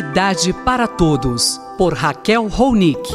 Cidade para Todos, por Raquel Ronick.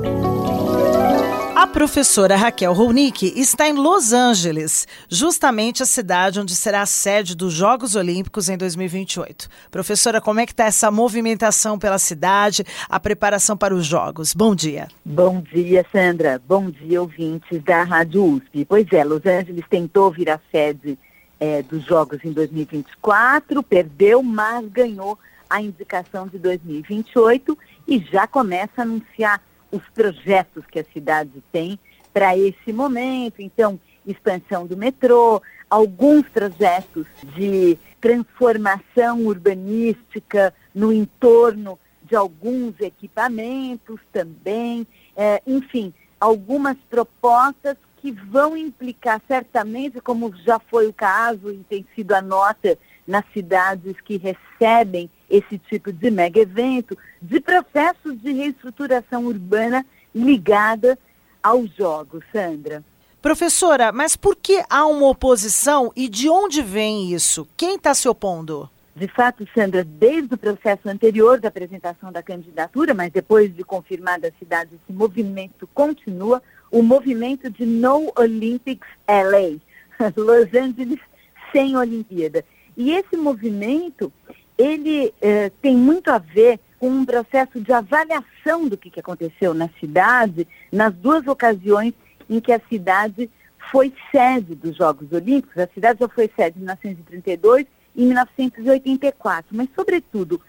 A professora Raquel Ronick está em Los Angeles, justamente a cidade onde será a sede dos Jogos Olímpicos em 2028. Professora, como é que está essa movimentação pela cidade, a preparação para os Jogos? Bom dia. Bom dia, Sandra. Bom dia, ouvintes da Rádio USP. Pois é, Los Angeles tentou vir a sede dos Jogos em 2024, perdeu, mas ganhou a indicação de 2028 e já começa a anunciar os projetos que a cidade tem para esse momento. Então, expansão do metrô, alguns projetos de transformação urbanística no entorno de alguns equipamentos também, enfim, algumas propostas que vão implicar certamente, como já foi o caso e tem sido a nota nas cidades que recebem esse tipo de mega evento, de processos de reestruturação urbana ligada aos Jogos, Sandra. Professora, mas por que há uma oposição e de onde vem isso? Quem está se opondo? De fato, Sandra, desde o processo anterior da apresentação da candidatura, mas depois de confirmada a cidade, esse movimento continua, o movimento de No Olympics LA, Los Angeles sem Olimpíada. E esse movimento, ele tem muito a ver com um processo de avaliação do que aconteceu na cidade, nas duas ocasiões em que a cidade foi sede dos Jogos Olímpicos. A cidade já foi sede em 1932 e 1984, mas, sobretudo,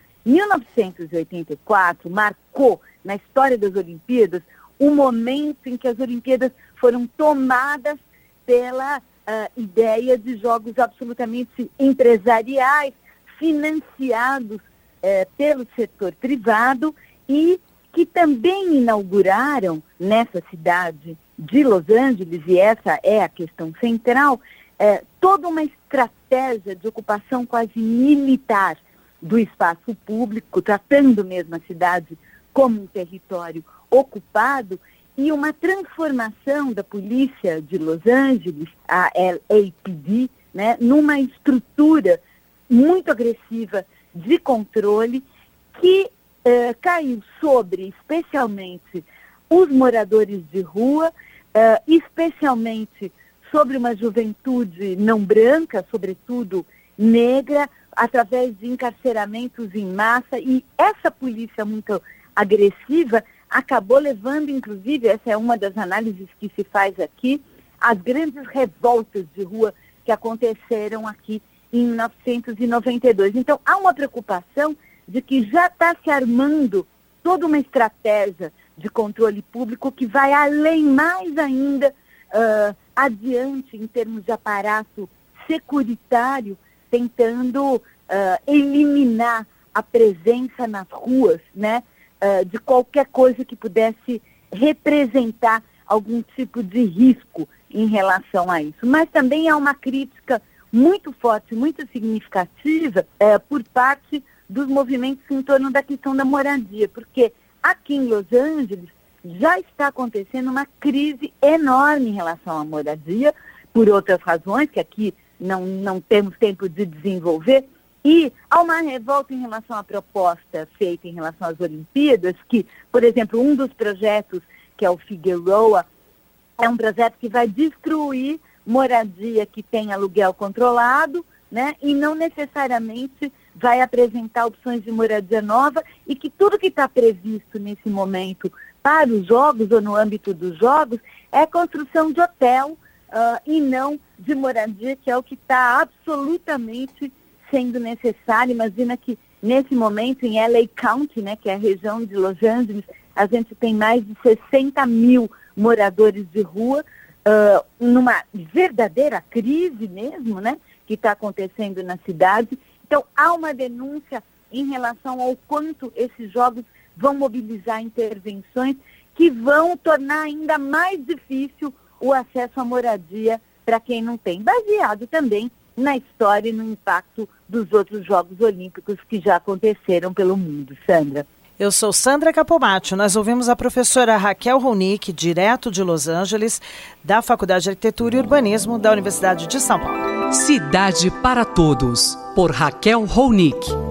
1984 marcou, na história das Olimpíadas, o momento em que as Olimpíadas foram tomadas pela ideia de jogos absolutamente empresariais, financiados pelo setor privado e que também inauguraram nessa cidade de Los Angeles, e essa é a questão central, toda uma estratégia de ocupação quase militar do espaço público, tratando mesmo a cidade como um território ocupado, e uma transformação da polícia de Los Angeles, a LAPD, né, numa estrutura muito agressiva de controle que caiu sobre, especialmente, os moradores de rua, especialmente sobre uma juventude não branca, sobretudo negra, através de encarceramentos em massa. E essa polícia muito agressiva acabou levando, inclusive, essa é uma das análises que se faz aqui, as grandes revoltas de rua que aconteceram aqui em 1992. Então, há uma preocupação de que já está se armando toda uma estratégia de controle público que vai além, mais ainda, adiante em termos de aparato securitário, tentando eliminar a presença nas ruas, né, de qualquer coisa que pudesse representar algum tipo de risco em relação a isso. Mas também há uma crítica muito forte, muito significativa por parte dos movimentos em torno da questão da moradia, porque aqui em Los Angeles já está acontecendo uma crise enorme em relação à moradia, por outras razões que aqui não temos tempo de desenvolver, e há uma revolta em relação à proposta feita em relação às Olimpíadas, que, por exemplo, um dos projetos, que é o Figueroa, é um projeto que vai destruir moradia que tem aluguel controlado, né, e não necessariamente vai apresentar opções de moradia nova, e que tudo que está previsto nesse momento para os Jogos, ou no âmbito dos Jogos, é construção de hotel e não de moradia, que é o que está absolutamente sendo necessário. Imagina que nesse momento em LA County, né, que é a região de Los Angeles, a gente tem mais de 60 mil moradores de rua, numa verdadeira crise mesmo, né, que está acontecendo na cidade. Então, há uma denúncia em relação ao quanto esses jogos vão mobilizar intervenções que vão tornar ainda mais difícil o acesso à moradia para quem não tem, baseado também na história e no impacto dos outros Jogos Olímpicos que já aconteceram pelo mundo. Sandra. Eu sou Sandra Capomatto. Nós ouvimos a professora Raquel Ronick, direto de Los Angeles, da Faculdade de Arquitetura e Urbanismo da Universidade de São Paulo. Cidade para Todos, por Raquel Ronick.